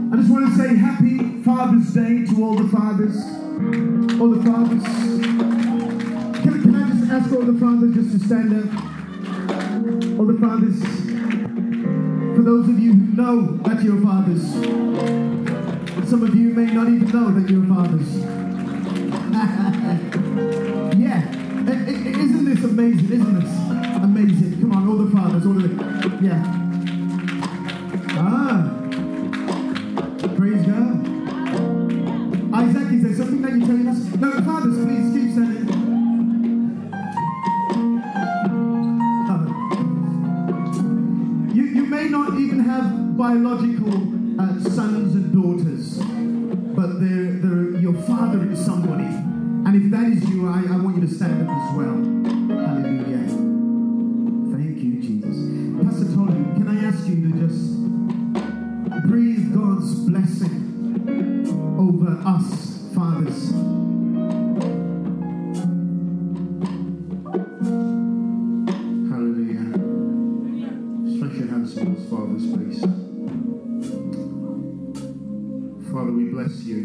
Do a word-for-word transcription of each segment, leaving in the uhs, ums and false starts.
I just want to say happy Father's Day to all the fathers. All the fathers. Can, can I just ask all the fathers just to stand up? All the fathers. For those of you who know that you're fathers. Some of you may not even know that you're fathers. Yeah. I, I, isn't this amazing? Isn't this amazing? Come on, all the fathers. All the... Yeah. Ah. Praise God. Isaac, is there something that you're telling us? No, fathers, please keep standing. Uh, you, you may not even have biological uh, sons and daughters, but they're, they're, your father is somebody. And if that is you, I, I want you to stand up as well. Hallelujah. Thank you, Jesus. Pastor Tolu, can I ask you to just breathe God's blessing over us, fathers. Hallelujah. Stretch your hands towards fathers, please. Father, we bless you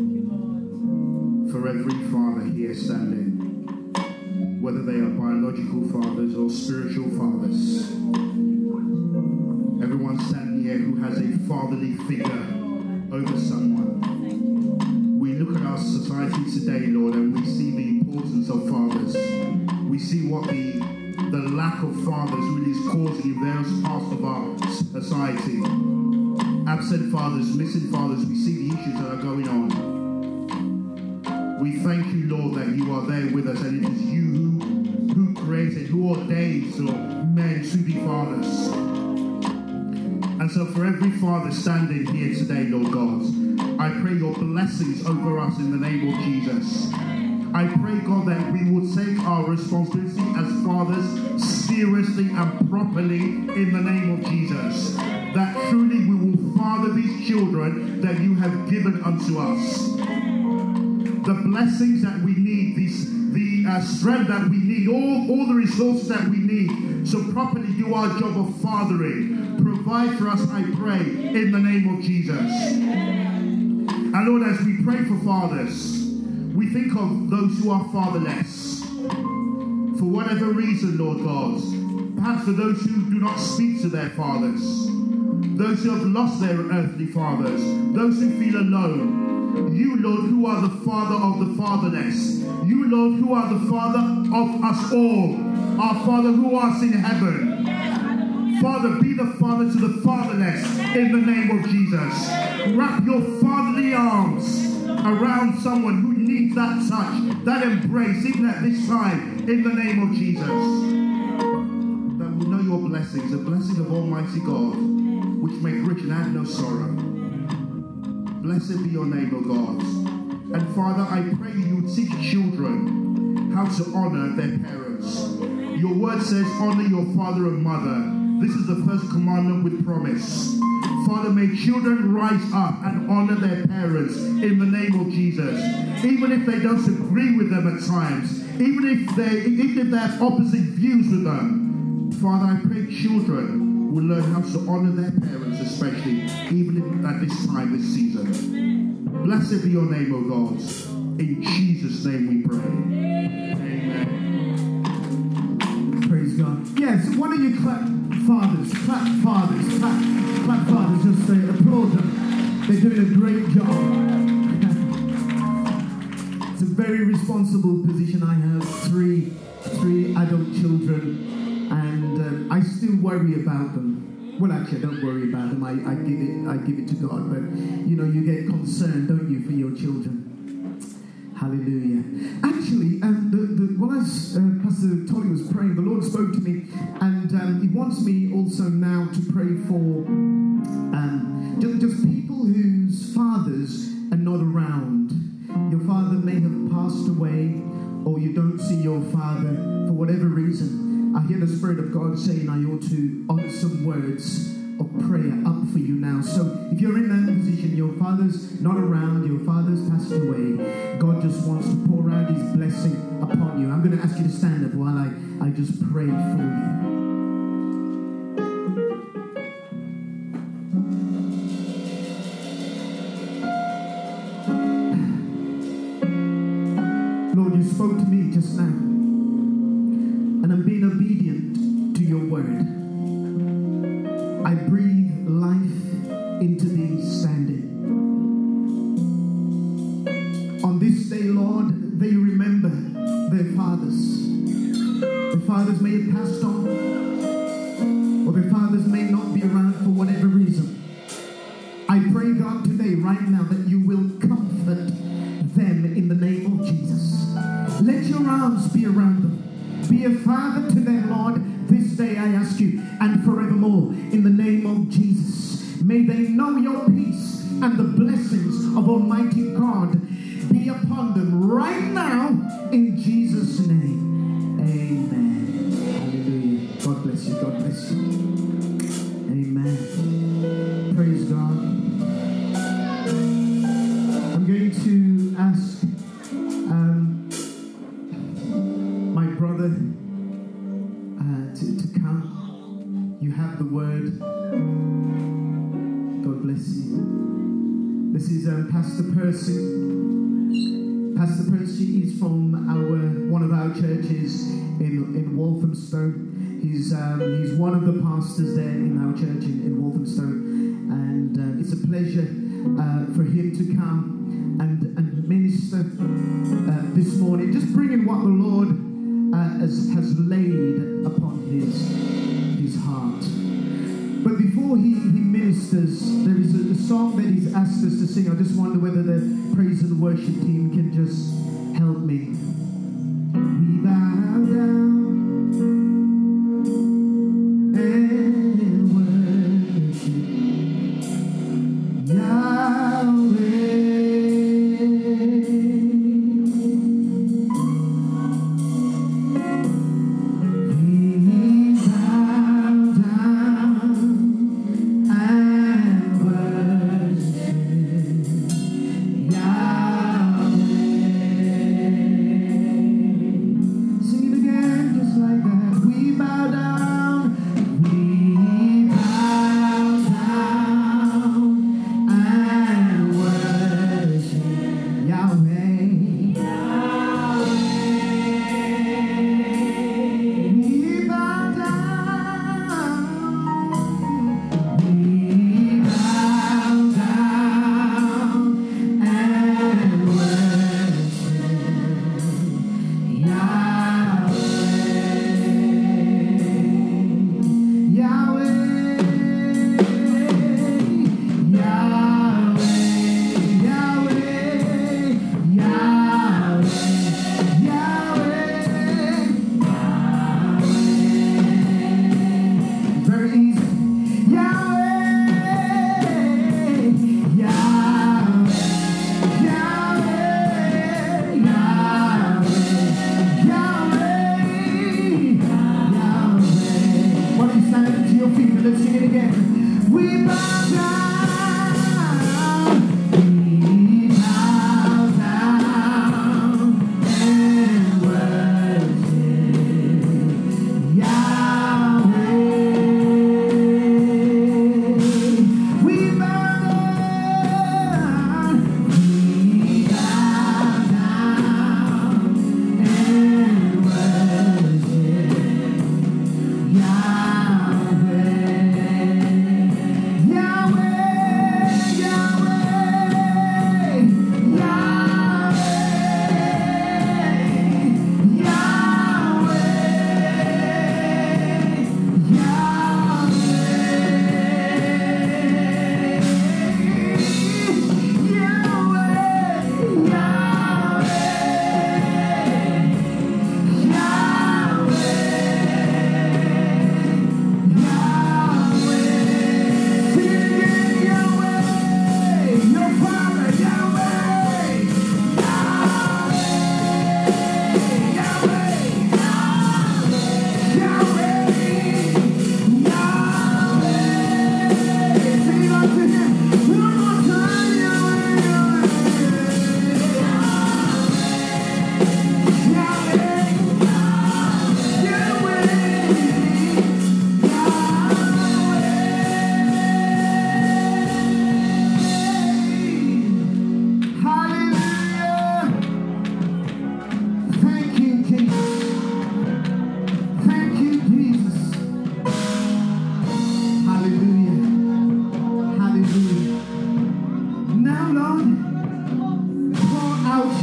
for every father here standing, whether they are biological fathers or spiritual fathers. Everyone standing here who has a fatherly figure over someone. We look at our society today, Lord, and we see the importance of fathers. We see what the, the lack of fathers really is causing in various parts of our society. Absent fathers, missing fathers, we see the issues that are going on. We thank you, Lord, that you are there with us, and it is you who, who created, who ordains men to be fathers. And so for every father standing here today, Lord God, I pray your blessings over us in the name of Jesus. I pray, God, that we will take our responsibility as fathers seriously and properly in the name of Jesus. That truly we will father these children that you have given unto us. The blessings that we need, this, the uh, strength that we need, all, all the resources that we need to properly do our job of fathering. Provide for us, I pray, in the name of Jesus. And Lord, as we pray for fathers, we think of those who are fatherless. For whatever reason, Lord God, perhaps for those who do not speak to their fathers, those who have lost their earthly fathers, those who feel alone. You, Lord, who are the Father of the fatherless. You, Lord, who are the Father of us all. Our Father who art in heaven. Father, be the Father to the fatherless in the name of Jesus. Wrap your fatherly arms around someone who needs that touch, that embrace, even at this time, in the name of Jesus. That we know your blessings, the blessing of Almighty God, which make rich and add no sorrow. Blessed be your name, O God. And Father, I pray you teach children how to honor their parents. Your word says, honor your father and mother. This is the first commandment with promise. Father, may children rise up and honor their parents in the name of Jesus. Even if they don't agree with them at times, even if they, even if they have opposite views with them. Father, I pray children will learn how to honor their parents, especially even at this time, this season. Blessed be your name, O God. In Jesus' name we pray. Amen. Praise God. Yes, why don't you clap fathers, clap fathers, clap, clap fathers, just say, applaud them. They're doing a great job. It's a very responsible position. I have three, three adult children. And uh, I still worry about them. Well, actually, I don't worry about them. I, I give it, I give it to God. But you know, you get concerned, don't you, for your children? Hallelujah. Actually, um, the, the, while I was, uh, Pastor Tolly was praying, the Lord spoke to me, and um, He wants me also now to pray for um, just, just people whose fathers are not around. Your father may have passed away, or you don't see your father for whatever reason. I hear the Spirit of God saying I ought to utter some words of prayer up for you now. So if you're in that position, your father's not around, your father's passed away, God just wants to pour out His blessing upon you. I'm going to ask you to stand up while I, I just pray for you. voice now, and I'm being obedient to your word. I breathe life into these standing. On this day, Lord, they remember their fathers. Their fathers may have passed on, or their fathers may not be around for whatever reason. I pray, God, today, right now, that you will comfort them in the name of Jesus. Let your arms be around them. Be a father to them, Lord, this day I ask you, and forevermore, in the name of Jesus. May they know your peace and the blessings of Almighty God be upon them right now, in Jesus' name. Amen. Hallelujah. God bless you. God bless you. Amen. Praise God. I'm going to ask um, my brother uh, to, to come. You have the word. God bless you. This is um, Pastor Percy. Pastor Percy is from our one of our churches in in Walthamstow. He's um, he's one of the pastors there in our church in, in Walthamstow, and uh, it's a pleasure uh, for him to come and and minister uh, this morning, just bringing what the Lord uh, has has laid upon his his heart. But before he, he ministers, there is a, a song that he's asked us to sing. I just wonder whether the praise and worship team can just help me. We bow down and worship Yahweh. Yeah.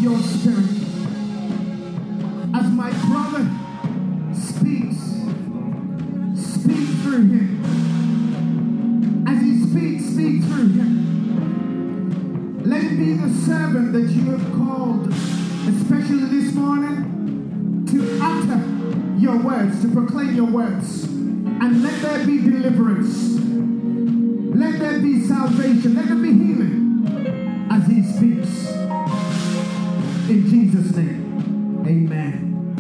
your spirit. As my brother speaks, speak through him. As he speaks, speak through him. Let it be the servant that you have called, especially this morning, to utter your words, to proclaim your words. And let there be deliverance. Let there be salvation. Let there be healing as he speaks. In Jesus' name, amen.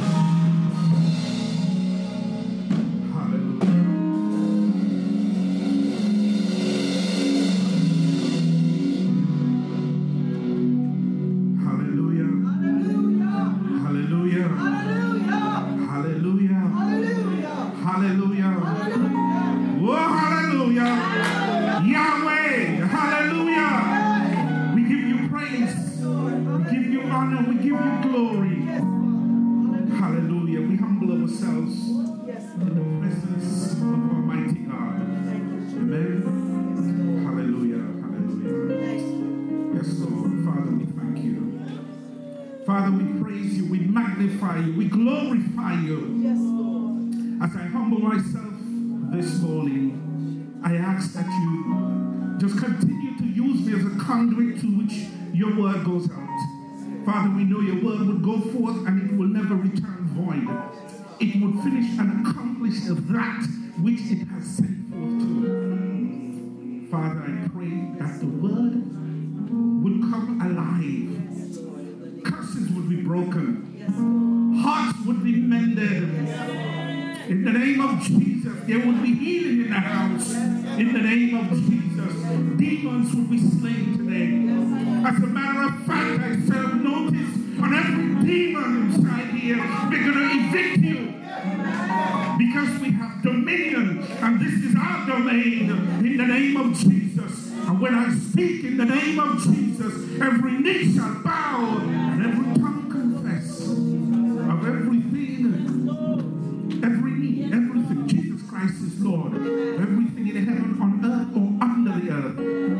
We glorify you. Yes, Lord. As I humble myself this morning, I ask that you just continue to use me as a conduit to which your word goes out. Father, we know your word will go forth and it will never return void. It will finish and accomplish that which it has sent forth to. Father, I pray that the word will come alive. Curses will be broken. Hearts would be mended. In the name of Jesus, there would be healing in the house. In the name of Jesus, demons will be slain today. As a matter of fact, I serve notice on every demon inside here. We're going to evict you. Because we have dominion, and this is our domain. In the name of Jesus. And when I speak in the name of Jesus, every knee shall bow and every tongue confess. Of everything, every knee, everything. Jesus Christ is Lord. Everything in heaven, on earth, or under the earth.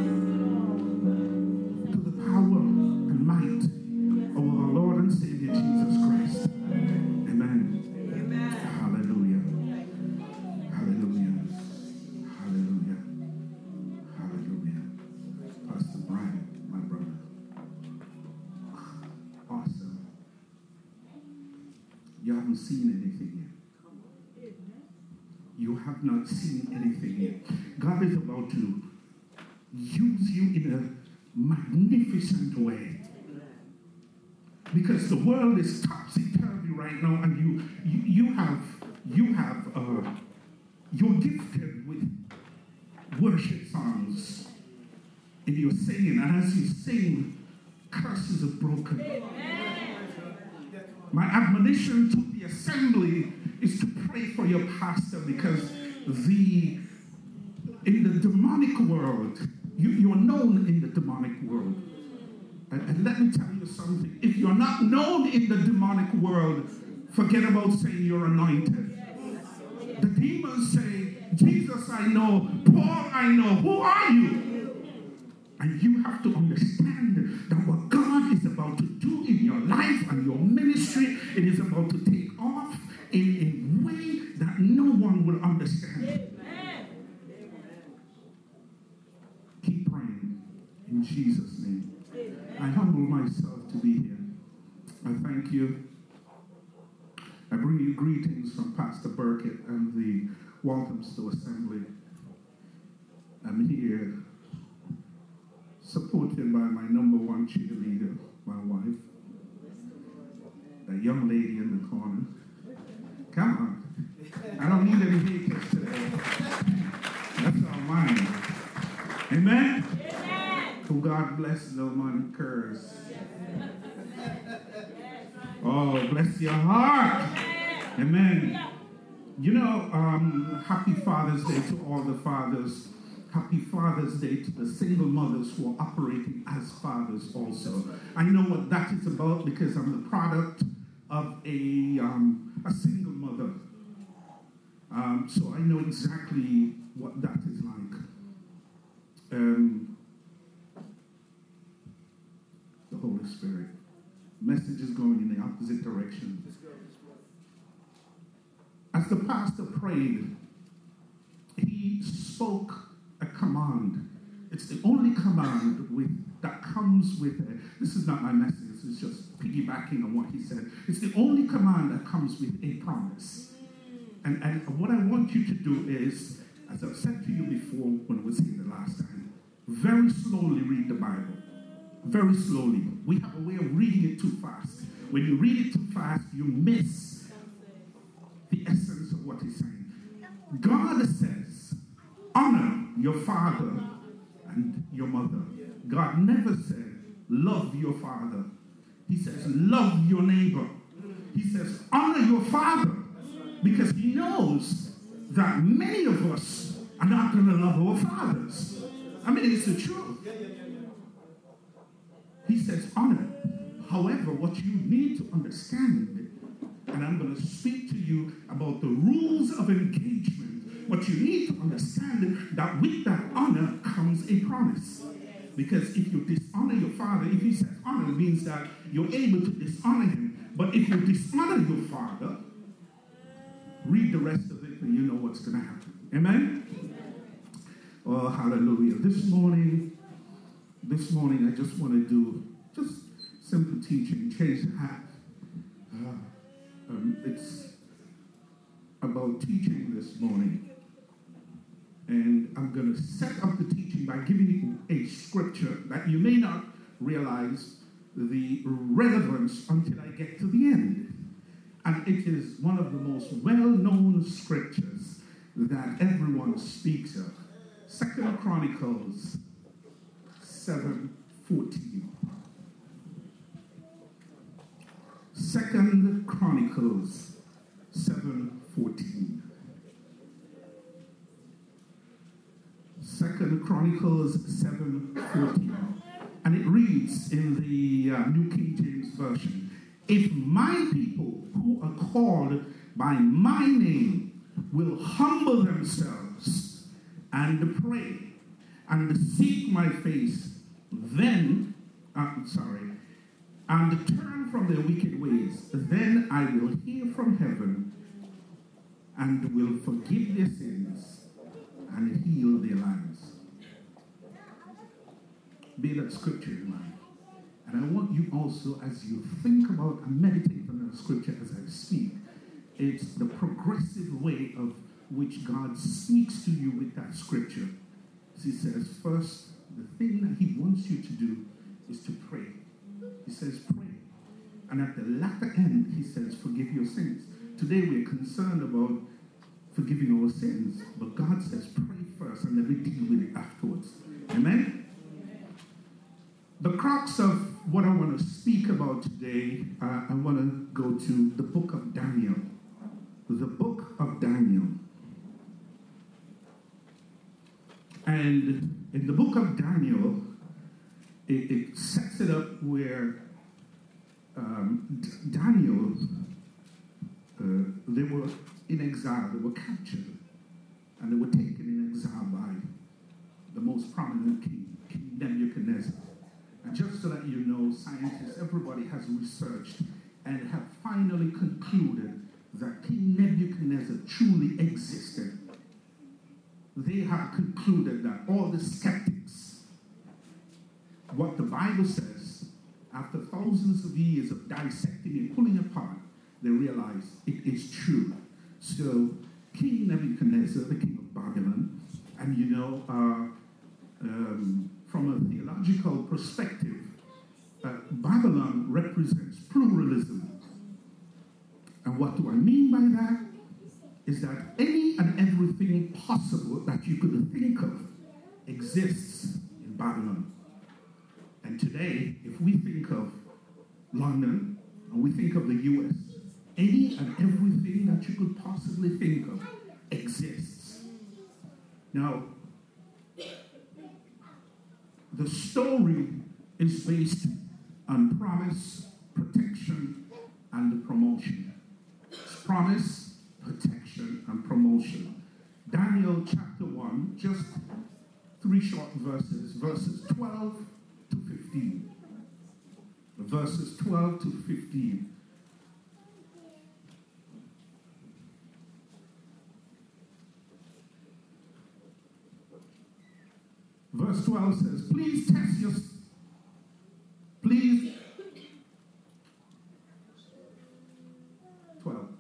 To the power and might of our Lord and Savior Jesus Christ. Amen. Amen. Hallelujah. Hallelujah. Hallelujah. Hallelujah. Pastor Brian, my brother. Awesome. You haven't seen anything yet. You have not seen anything yet. God is about to use you in a magnificent way. Because the world is topsy-turvy right now, and you you, you have you have uh, you're gifted with worship songs. And you're singing, and as you sing, curses are broken. My admonition to the assembly is to pray for your pastor, because the in the demonic world, you, you're known in the demonic world. And, and let me tell you something. If you're not known in the demonic world, forget about saying you're anointed. The demons say, Jesus I know, Paul I know, who are you? And you have to understand that what God is about to do in your life and your ministry, it is about to take off in a way that no one will understand. Amen. Keep praying in Jesus' name. Amen. I humble myself to be here. I thank you. I bring you greetings from Pastor Burkett and the Walthamstow Assembly. I'm here supported by my number one cheerleader, my wife, that young lady in the corner. Come on. I don't need any haters today. That's all mine. Amen? Amen. Who God bless, no man curse. Oh, bless your heart. Amen. You know, um, happy Father's Day to all the fathers. Happy Father's Day to the single mothers who are operating as fathers also. I know what that is about because I'm the product of a, um, a single mother. Um, so I know exactly what that is like. Um, the Holy Spirit. message is going in the opposite direction. As the pastor prayed, he spoke a command. It's the only command with, that comes with it. This is not my message. It's just piggybacking on what he said. It's the only command that comes with a promise. And, and what I want you to do is, as I've said to you before when I was here the last time, very slowly read the Bible. Very slowly. We have a way of reading it too fast. When you read it too fast, you miss the essence of what he's saying. God says, honor your father and your mother. God never said, love your father. He says, love your neighbor. He says, honor your father, because he knows that many of us are not going to love our fathers. I mean, it's the truth. He says, honor. However, what you need to understand, and I'm going to speak to you about the rules of engagement, what you need to understand that with that honor comes a promise. Because if you dishonor your father, if he says honor, it means that you're able to dishonor him. But if you dishonor your father, read the rest of it and you know what's going to happen. Amen? Oh, hallelujah. This morning, this morning I just want to do just simple teaching, change the hat. Uh, um, it's about teaching this morning. And I'm going to set up the teaching by giving you a scripture that you may not realize the relevance until I get to the end. And it is one of the most well-known scriptures that everyone speaks of. Second Chronicles seven fourteen. Second Chronicles seven fourteen. Second Chronicles seven fourteen. And it reads in the uh, New King James Version, if my people who are called by my name will humble themselves and pray and seek my face, then, uh, sorry, and turn from their wicked ways, then I will hear from heaven and will forgive their sins and heal their lands. Bear that scripture in mind. And I want you also, as you think about and meditate on that scripture as I speak, it's the progressive way of which God speaks to you with that scripture. He says, first, the thing that he wants you to do is to pray. He says, pray. And at the latter end, he says, forgive your sins. Today we're concerned about forgiving our sins, but God says, pray first and let me deal with it afterwards. Amen? The crux of what I want to speak about today, uh, I want to go to the book of Daniel. The book of Daniel. And in the book of Daniel, it, it sets it up where um, D- Daniel, uh, they were in exile, they were captured, and they were taken in exile by the most prominent king, King Nebuchadnezzar. And just so that you know, scientists, everybody has researched and have finally concluded that King Nebuchadnezzar truly existed. They have concluded that all the skeptics, what the Bible says, after thousands of years of dissecting and pulling apart, they realize it is true. So King Nebuchadnezzar, the king of Babylon, and you know, uh, um, from a theological perspective, uh, Babylon represents pluralism. And what do I mean by that? Is that any and everything possible that you could think of exists in Babylon. And today, if we think of London, and we think of the U S, any and everything that you could possibly think of exists. Now, the story is based on promise, protection, and promotion. It's promise, protection, and promotion. Daniel chapter one, just three short verses, verses twelve to fifteen. verses twelve to fifteen. Verse twelve says, please test your, please, twelve.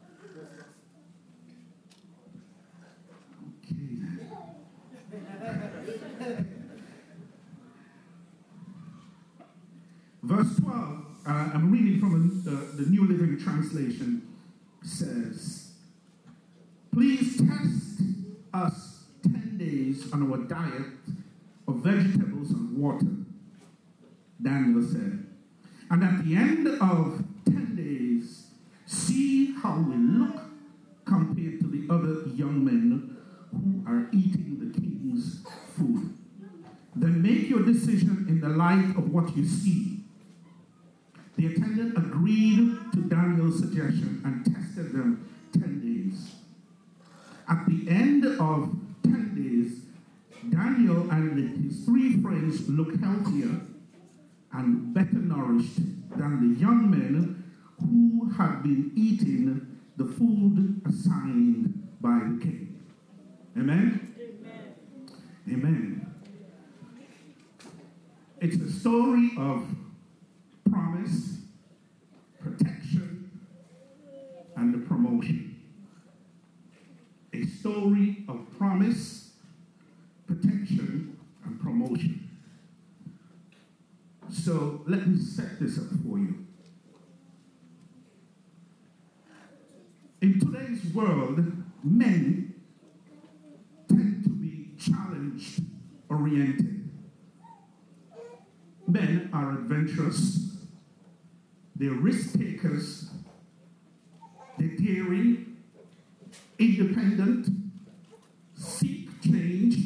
Okay. Verse twelve, uh, I'm reading from uh, the New Living Translation, says, please test us ten days on our diet of vegetables and water, Daniel said. And at the end of ten days, see how we look compared to the other young men who are eating the king's food. Then make your decision in the light of what you see. The attendant agreed to Daniel's suggestion and tested them ten days. At the end of ten days, Daniel and his three friends looked healthier and better nourished than the young men who had been eating the food assigned by the king. Amen? Amen. Amen. It's a story of promise, protection, and the promotion. A story of promise, protection, and promotion. So let me set this up for you. In today's world, men tend to be challenge-oriented. Men are adventurous, they're risk-takers, they're daring, independent, seek change.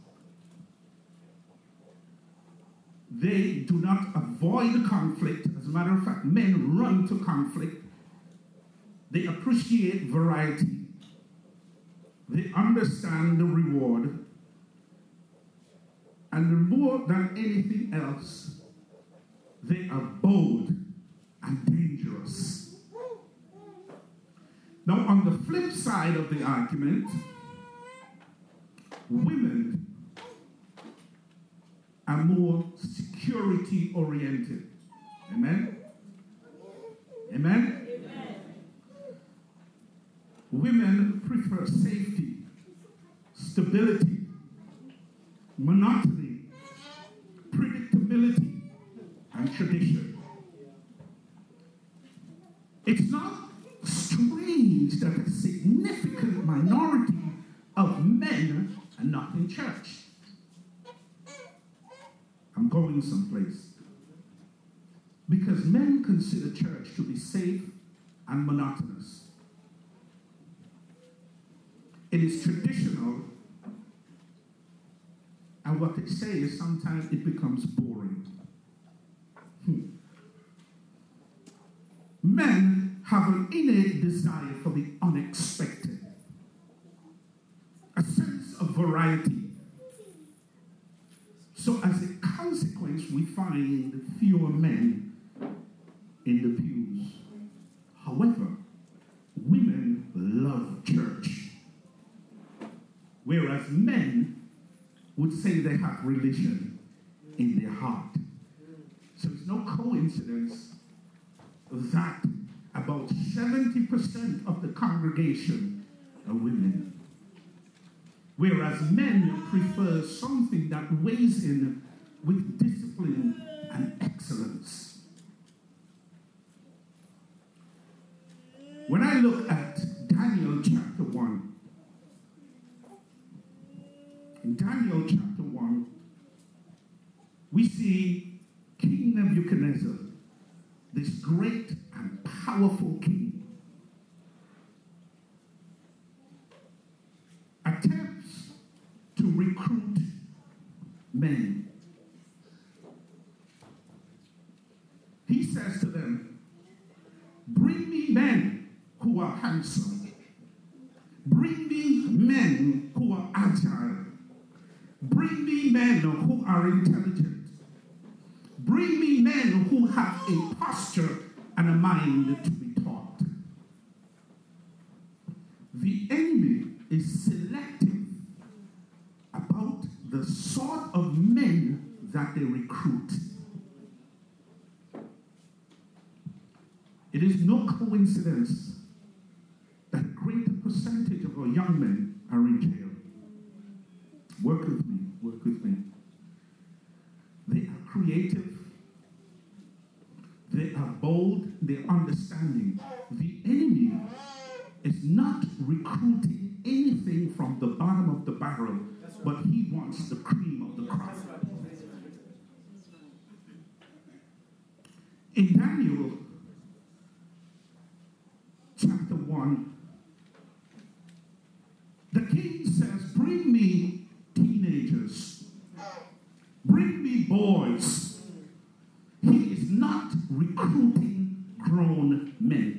They do not avoid conflict. As a matter of fact, men run to conflict. They appreciate variety. They understand the reward. And more than anything else, they are bold and dangerous. Now, on the flip side of the argument, women are more security-oriented. Amen? Amen? Amen? Women prefer safety, stability, monotony, predictability, and tradition. It's not strange that a significant minority of men are not in church. I'm going someplace. Because men consider church to be safe and monotonous. It is traditional, and what they say is sometimes it becomes boring. Hmm. Men have an innate desire for the unexpected, a sense of variety. So as a consequence, we find fewer men in the pews. However, women love church, whereas men would say they have religion in their heart. So it's no coincidence that about seventy percent of the congregation are women, whereas men prefer something that weighs in with discipline and excellence. When I look at Daniel chapter one, in Daniel chapter one, we see King Nebuchadnezzar, this great and powerful king, attempts to recruit men. He says to them, bring me men who are handsome. Bring me men who are agile. Bring me men who are intelligent. Bring bring me men who have a posture and a mind to be taught. The enemy is selective about the sort of men that they recruit. It is no coincidence that a greater percentage of our young men are in jail. Work with me, work with me. They are creative, they are bold, they're understanding. The enemy is not recruiting anything from the bottom of the barrel, but he wants the cream of the crop. In Daniel chapter one, the king says, bring me teenagers, bring me boys. He is not recruiting grown men.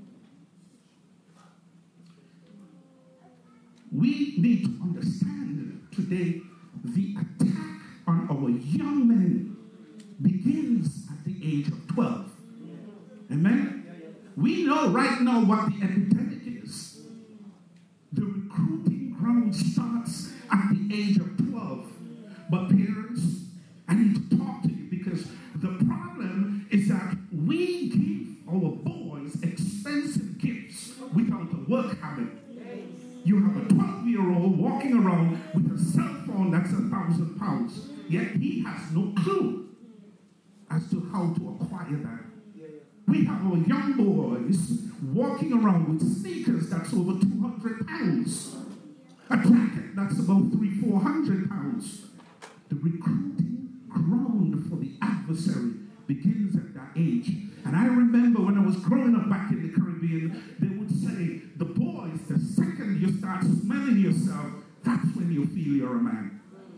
We need to understand today the attack on our young men begins at the age of twelve. Amen? We know right now what the epidemic is. The recruiting ground starts at the age of twelve. But parents, I need to talk to you because the problem is that we give our boys expensive gifts without a work habit. You have a twelve-year-old walking around with a cell phone that's a thousand pounds, yet he has no clue as to how to acquire that. We have our young boys walking around with sneakers that's over two hundred pounds, a jacket that's about three, four hundred pounds. The recruiting ground for the adversary begins at that age. And I remember when I was growing up back in the Caribbean, they would say, the boys, the second you start smelling yourself, that's when you feel you're a man.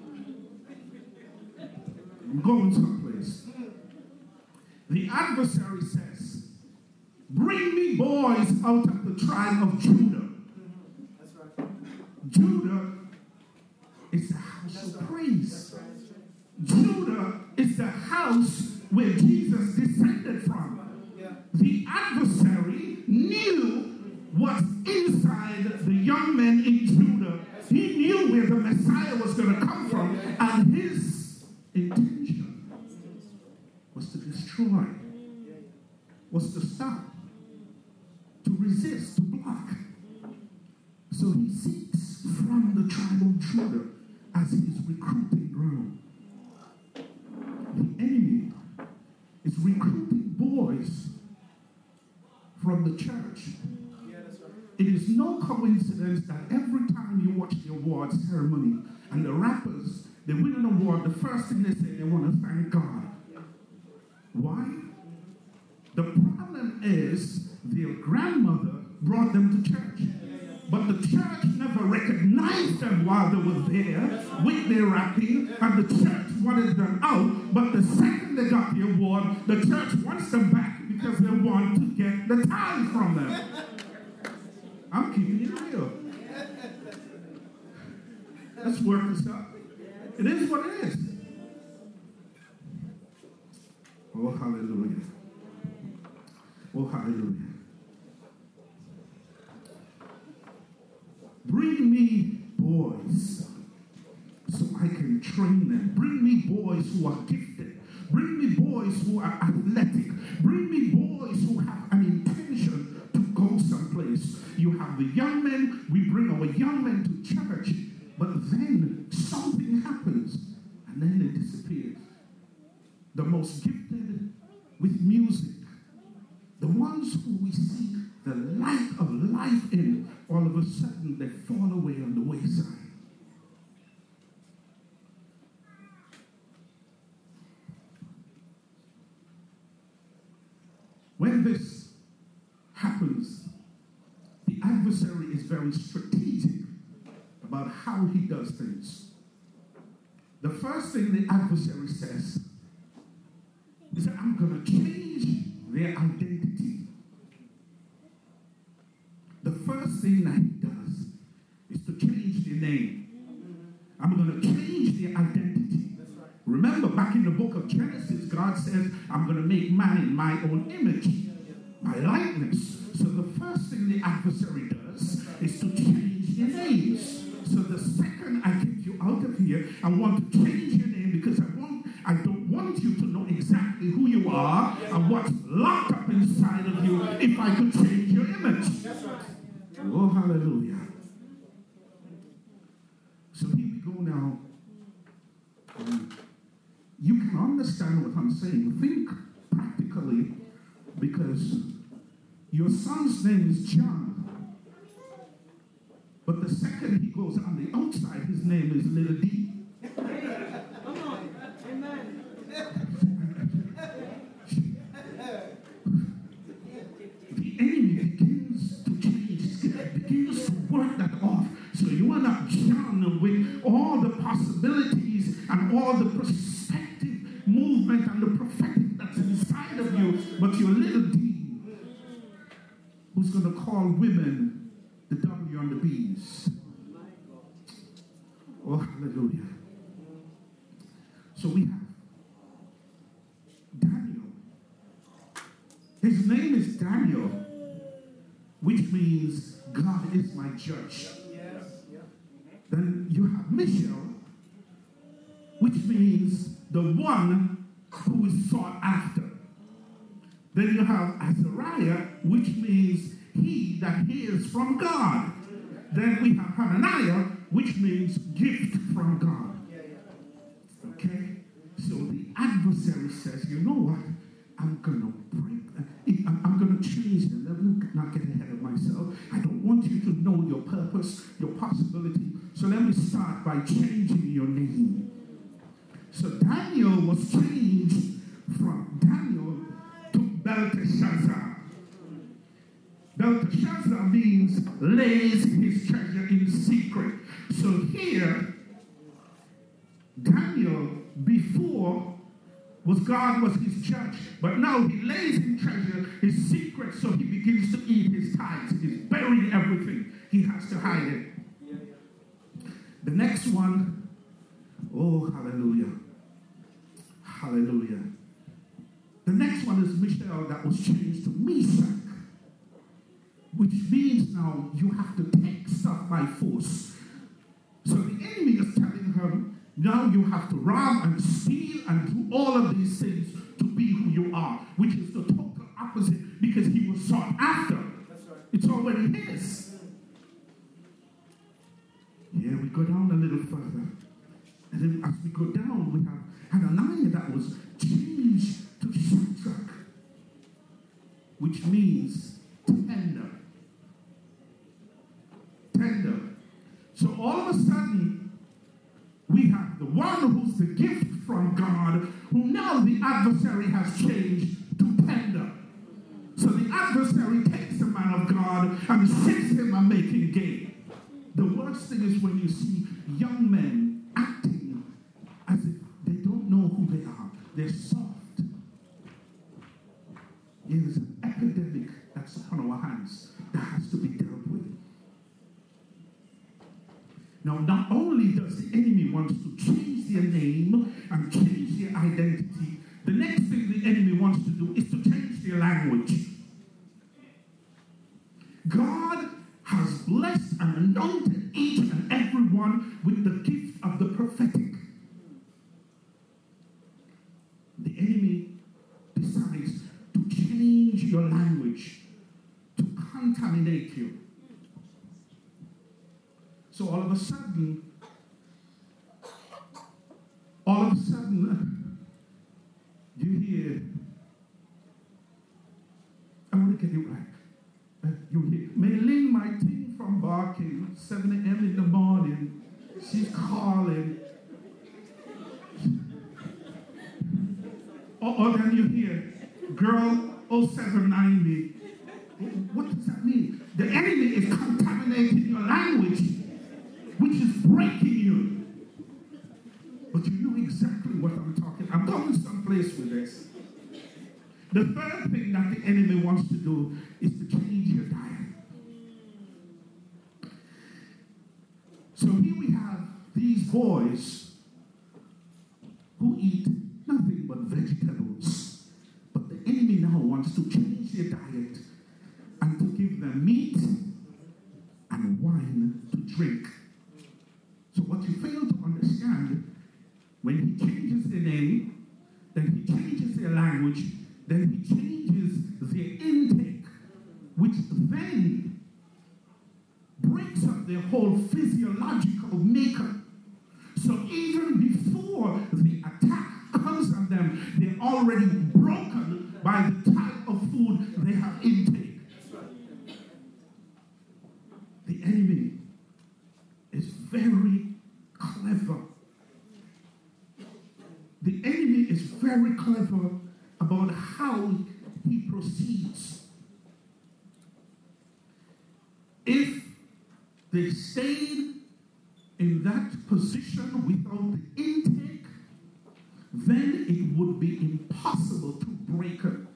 I'm going someplace. The adversary says, bring me boys out of the tribe of Judah. That's right. Judah is the house of praise. Judah is the house where Jesus descended from. The adversary knew what's inside the young men in Judah. He knew where the Messiah was going to come from, and his intention was to destroy, was to stop, to resist, to block. So he seeks from the tribe of Judah as his recruiting ground. The enemy is recruiting boys from the church. It is no coincidence that every time you watch the awards ceremony and the rappers, they win an award, the first thing they say, they want to thank God. Why? The problem is their grandmother brought them to church. But the church never recognized them while they were there with their rapping, and the church wanted them out. But the second they got the award, the church wants them back because they want to get the tithe from them. I'm keeping it real. Let's work this out. It is what it is. Oh, hallelujah. Oh, hallelujah. Bring me boys so I can train them. Bring me boys who are gifted. Bring me boys who are athletic. Bring me boys who have an intention to go someplace. You have the young men. We bring our young men to church. But then something happens and then they disappear. The most gifted with music, the ones who we see the light of life in, all of a sudden they fall away on the wayside. When this happens, the adversary is very strategic about how he does things. The first thing the adversary says is that I'm going to change their identity. The first thing that he does is to change their name. I'm going to change their identity. Remember, back in the book of Genesis, God says, I'm going to make man in my own image, my likeness. So the first thing the adversary does is to change your names. So the second I get you out of here, I want to change your name because I want, I don't want you to know exactly who you are and what's locked up inside of you if I could change your image. Oh, hallelujah. So here we go now. Um, you can understand what I'm saying. Think practically, because your son's name is John. But the second he goes on the outside, his name is Little D. Come on. Amen. The enemy begins to change, begins to work that off. So you are not John with all the possibilities and all the perspective, movement, and the prophetic that's inside of you, but you're Little D, who's going to call women the W on the B's. Oh, hallelujah. So we have Daniel. His name is Daniel, which means God is my judge. Then you have Mishael, which means the one who is sought after. Then you have Azariah, which means he that hears from God. Then we have Hananiah, which means gift from God. Okay? So the adversary says, you know what? I'm going to break, I'm, I'm going to change them. Let me not get ahead of myself. I don't want you to know your purpose, your possibility. So let me start by changing your name. So Daniel was changed from Daniel to Belteshazzar. Belteshazzar means lays his treasure in secret. So here, Daniel before was God was his judge, but now he lays in treasure his secret, so he begins to eat his tithes. He's burying everything. He has to hide it. The next one, oh, hallelujah. Hallelujah. The next one is Mishael that was changed to Meshach, which means now you have to take stuff by force. So the enemy is telling her, now you have to rob and steal and do all of these things to be who you are, which is the total opposite because he was sought after. That's right. It's already his. Yeah, we go down a little further. And then as we go down, we have Hananiah that was changed to Shadrach, which means tender. Tender. So all of a sudden, we have the one who's the gift from God, who now the adversary has changed to tender. So the adversary takes the man of God and sits him and making game. The worst thing is when you see young men acting as if they don't know who they are. They're soft. There's an epidemic that's on our hands that has to be dealt with. Now, not only does the enemy want to change their name and change their identity, the next thing the enemy wants to do is to change their language. God has blessed and anointed each and every one with the gift of the prophetic. The enemy decides to change your language, to contaminate you. So all of a sudden, all of a sudden, you hear, I want to get it right. Uh, you hear, Maylene, my team from Barking, seven a.m. in the morning, she's calling. or, or then you hear, girl, oh seven nine me. What does that mean? The enemy is contaminating your language, which is breaking you. But you know exactly what I'm talking. I'm going someplace with this. The third thing that the enemy wants to do is to change your diet. So here we have these boys who eat nothing but vegetables. But the enemy now wants to change their diet and to give them meat and wine to drink. So what you fail to understand, when he changes their name, then he changes their language, then he changes their intake, which then breaks up their whole physiological makeup. So even before the attack comes on them, they're already broken by the type of food they have intake. The enemy is very clever. The enemy is very clever about how he proceeds. If they stayed in that position without the intake, then it would be impossible to break it.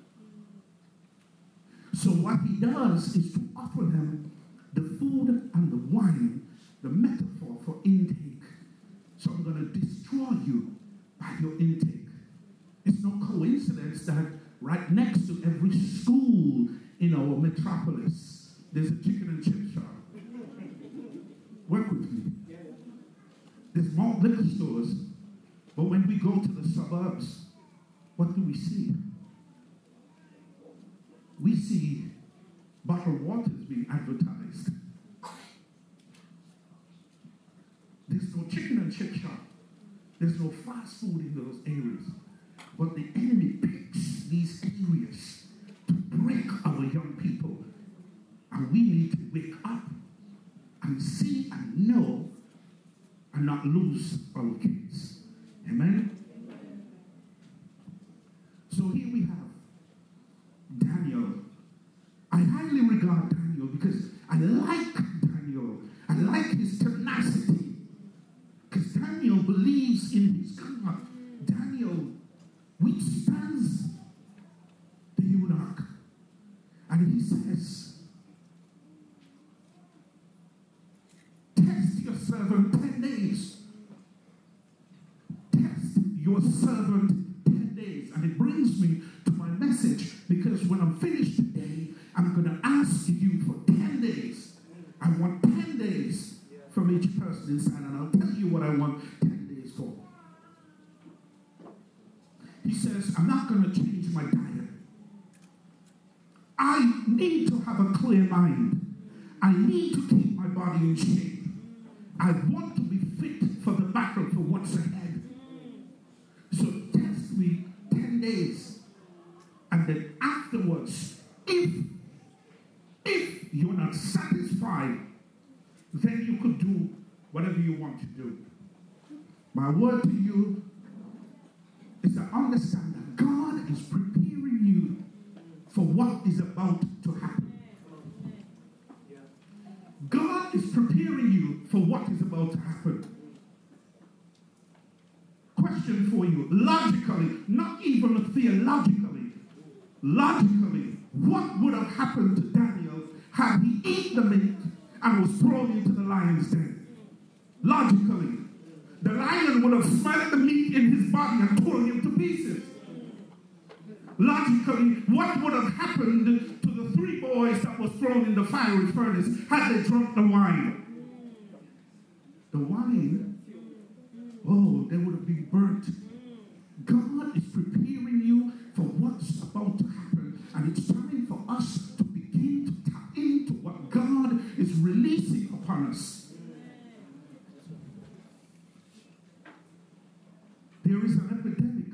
So what he does is to offer them the food and the wine, the metaphor for intake. So I'm going to destroy you by your intake. It's no coincidence that right next to every school in our metropolis, there's a chicken and chip shop. Work with me. There's more liquor stores, but when we go to the suburbs, what do we see? We see bottled waters being advertised. There's no chicken and chip shop. There's no fast food in those areas. But the enemy picks these areas to break our young people. And we need to wake up and see and know and not lose our kids. Amen? So here we have Daniel. I highly regard Daniel because I like Daniel. I like his tenacity. Because Daniel believes in his God. Daniel withstands the eunuch. And he says, test your servant ten days. Test your servant ten days. And it brings me to my message, because when I'm finished today, I'm going to ask you for ten days. I want ten days from each person inside, and I'll tell you what I want ten days for. He says, I'm not going to change my diet. I need to have a clear mind. I need to keep my body in shape. I want to be fit for the battle, for what's ahead. So test me ten days. And then afterwards, if, if you're not satisfied, then you could do whatever you want to do. My word to you is to understand that God is preparing you for what is about to happen. God is preparing you for what is about to happen. Question for you, logically, not even theologically, logically, what would have happened to Daniel had he eaten the meat and was thrown into the lion's den? Logically, the lion would have smelled the meat in his body and torn him to pieces. Logically, what would have happened to the three boys that was thrown in the fiery furnace had they drunk the wine? The wine, oh, they would have been burnt. God is preparing you for what's about to happen, and it's time for us to begin to tap into what God is releasing upon us. There is an epidemic.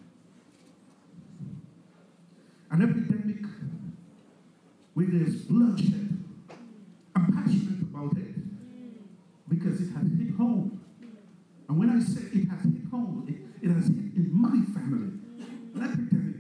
An epidemic where there's bloodshed. I'm passionate about it because it has hit home. And when I say it has hit home, it, it has hit in my family. An epidemic.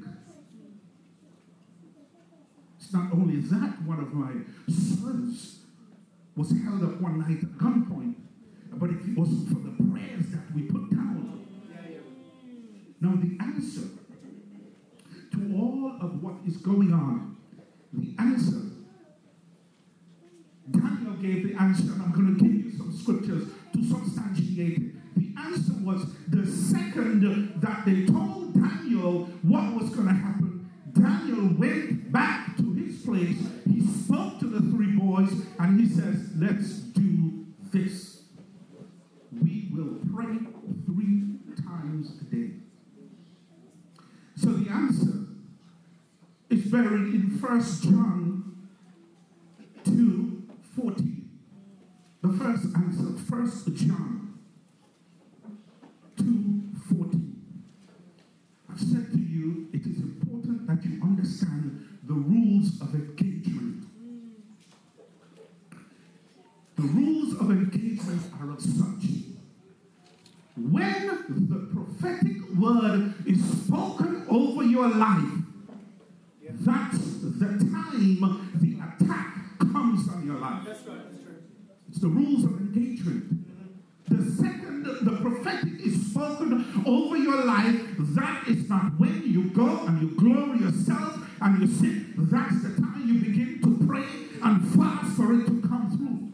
It's not only that, one of my sons was held up one night at gunpoint, but if it wasn't for the prayers that we put down. Now the answer to all of what is going on, the answer, Daniel gave the answer, and I'm going to give you some scriptures to substantiate it. The answer was the second that they told Daniel what was going to happen, Daniel went back to his place. He spoke to the three boys and he says, let's do this. We will pray three times a day. So the answer is buried in First John two fourteen. The first answer, First John two fourteen. I've said to you, it is important that you understand the rules of engagement. The rules of engagement are as such. When the prophetic word is spoken over your life, that's the time the attack comes on your life. That's right, that's true. It's the rules of engagement. The second the prophetic is spoken over your life, that is not when you go and you glory yourself and you sit. That's the time you begin to pray and fast for it to come through.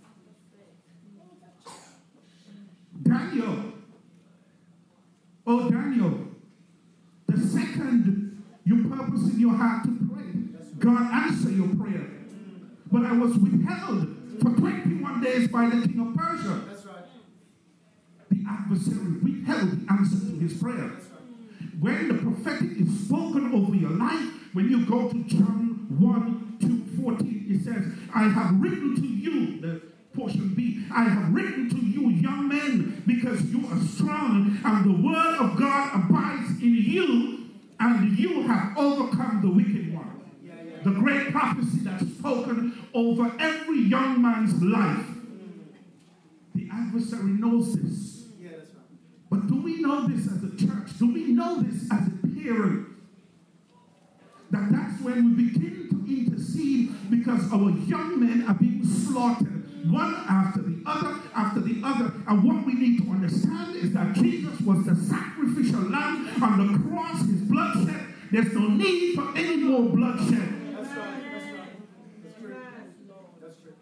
Daniel. Oh, Daniel. The second you purpose in your heart to pray, God answer your prayer. But I was withheld for twenty-one days by the king of Persia. That's right. The adversary withheld the answer to his prayer. When the prophetic is spoken over your life, when you go to John one, two, fourteen, it says, I have written to you, the portion B, I have written to you, young men, because you are strong, and the word of God abides in you, and you have overcome the wicked one. Yeah, yeah. The great prophecy that's spoken over every young man's life. The adversary knows this. Yeah, that's right. But do we know this as a church? Do we know this as a parent? That that's when we begin to intercede because our young men are being slaughtered one after the other, after the other. And what we need to understand is that Jesus was the sacrificial lamb on the cross, his blood shed. There's no need for any more bloodshed. That's right, that's right. That's true. That's true.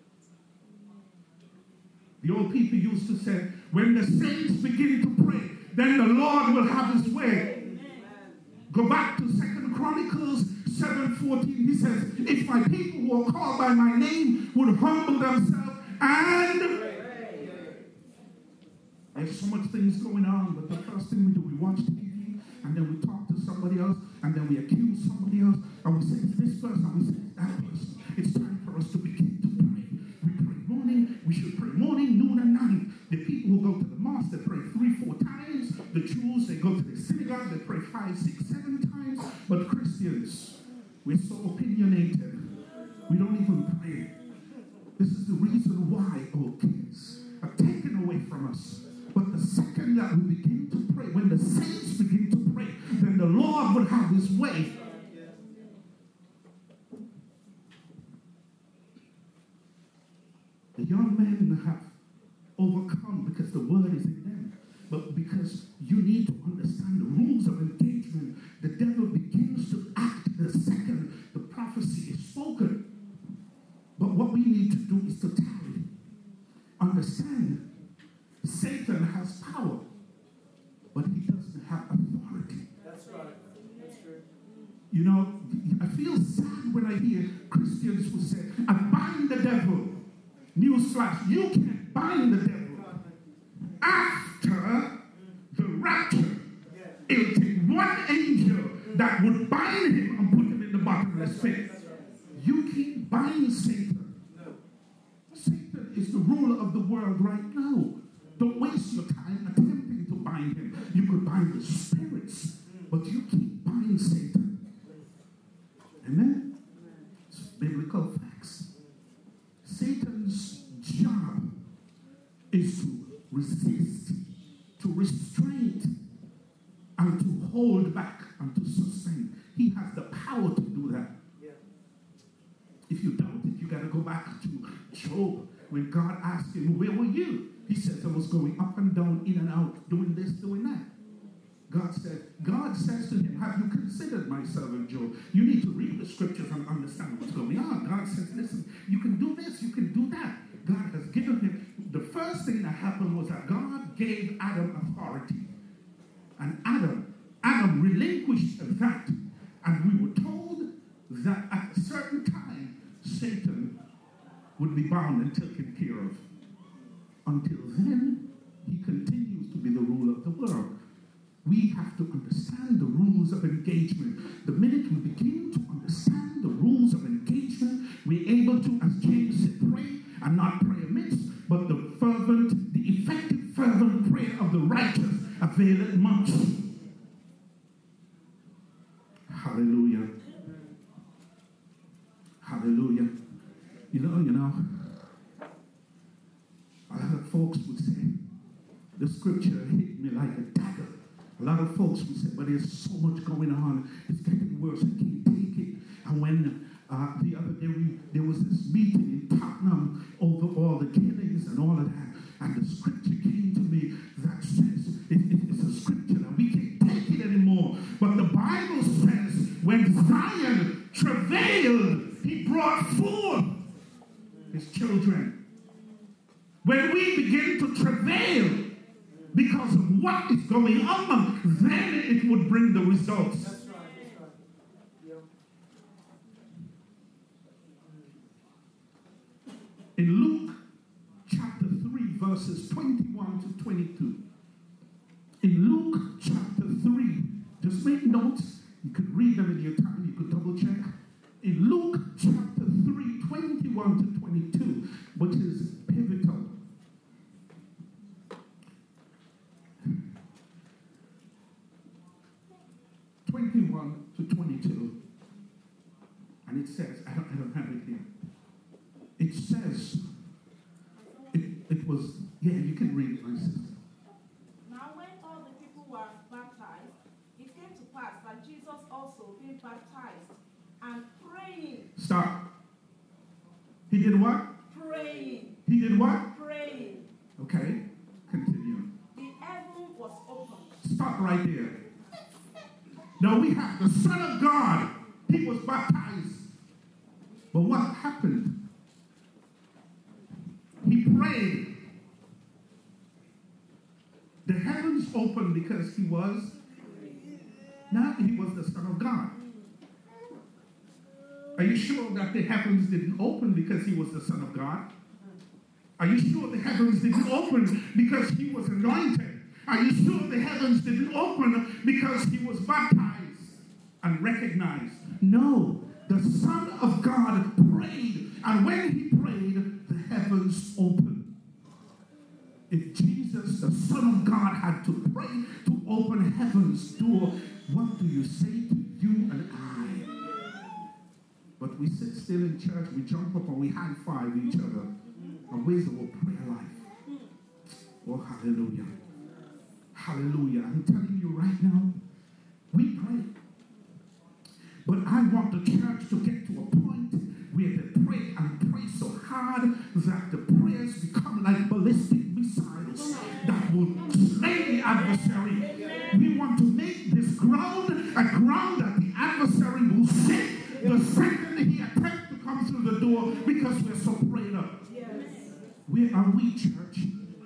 The old people used to say, when the saints begin to pray, then the Lord will have his way. Go back to Second Chronicles seven fourteen. He says, if my people who are called by my name would humble themselves and... There's so much things going on, but the first thing we do, we watch T V, and then we talk to somebody else, and then we accuse somebody else, and we say, it's this person, and we say, it's that person. It's time for us to begin to pray. We pray morning, we should pray morning, noon, and night. The people who go to the mosque, they pray three, four times. The Jews, they go to the synagogue, they pray five, six, seven times. But Christians, we're so opinionated, we don't even pray. This is the reason why our kids are taken away from us. But the second that we begin to pray, when the saints begin to pray, then the Lord will have his way. The young men have overcome because the word is in them. But because you need to understand the rules of engagement, the devil begins to act the second the prophecy is spoken. But what we need to do is to tarry. Understand, Satan has power, but he doesn't have authority. That's right. That's true. You know, I feel sad when I hear Christians who say, I bind the devil. Newsflash, you can't bind the devil. After the rapture, it'll take one angel that would bind him and put him in the bottomless pit. You can't bind Satan. Satan is the ruler of the world right now. Don't waste your time attempting to bind him. You could bind the spirits, but you can't bind Satan. Amen? It's biblical facts. Satan's job is to resist, to restrain, and to hold back and to sustain. He has the power to do that. Yeah. If you doubt it, you got to go back to Job. When God asked him, where were you? He says, I was going up and down, in and out, doing this, doing that. God said, God says to him, have you considered my servant Job? You need to read the scriptures and understand what's going on. God says, listen, you can do this, you can do that. God has given him, the first thing that happened was that God gave Adam authority. And Adam, Adam relinquished that. And we were told that at a certain time, Satan would be bound and taken care of. Until then, he continues to be the ruler of the world. We have to understand the rules of engagement. The minute we begin to understand the rules of engagement, we're able to, as James said, pray and not pray amiss, but the fervent, the effective fervent prayer of the righteous availeth much. Hallelujah. Hallelujah. You know, you know, a lot of folks would say, the scripture hit me like a dagger. A lot of folks would say, but there's so much going on. It's getting worse. I can't take it. And when uh, the other day we, there was this meeting in Tottenham over all the killings and all of that, and the scripture came to me that says, it, it, it's a scripture that we can't take it anymore. But the Bible says, when Zion travailed, he brought forth his children. When we begin to travail because of what is going on, then it would bring the results. That's right. That's right. Yep. In Luke chapter three, verses twenty-one to twenty-two. In Luke chapter three, just make notes. You could read them in your time. You could double check. In Luke chapter three, twenty-one to twenty-two, which is pivotal. twenty-one to twenty-two. And it says, I don't, I don't have it here. It says, it, it was, yeah, you can read it, my sister. Now when all the people were baptized, it came to pass that Jesus also being baptized and praying. Stop. He did what? Praying. He did what? Praying. Okay, continue. The heaven was opened. Stop right there. Now we have the Son of God. He was baptized. But what happened? He prayed. The heavens opened because he was, now he was the Son of God. Are you sure that the heavens didn't open because he was the Son of God? Are you sure the heavens didn't open because he was anointed? Are you sure the heavens didn't open because he was baptized and recognized? No. The Son of God prayed, and when he prayed, the heavens opened. If Jesus, the Son of God, had to pray to open heaven's door, what do you say to you and I? But we sit still in church, we jump up and we high-five each other. And where's our prayer life? Oh, hallelujah. Hallelujah. I'm telling you right now, we pray. But I want the church to get to a point where they pray and pray so hard that the prayers become like ballistic missiles that will slay the adversary. We want to make this ground a ground that the adversary will shake the second he attempts to come through the door because we're so prayed up. Where are we, church?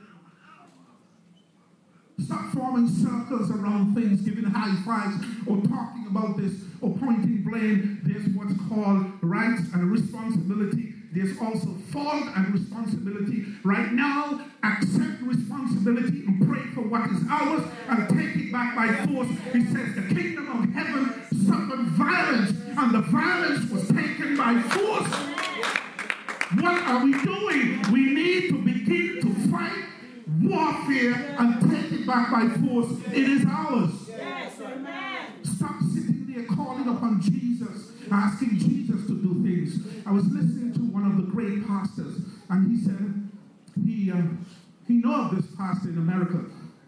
Stop forming circles around things, giving high fives, or talking about this, or pointing blame. There's what's called rights and responsibility. There's also fault and responsibility. Right now, accept responsibility and pray for what is ours and take it back by force. He says the kingdom of heaven suffered violence, and the violence was taken by force. What are we doing? We need to begin to fight warfare and take it back by force. It is ours. Yes, amen. Stop sitting there calling upon Jesus, asking Jesus to do things. I was listening to one of the great pastors, and he said he uh, he know of this pastor in America.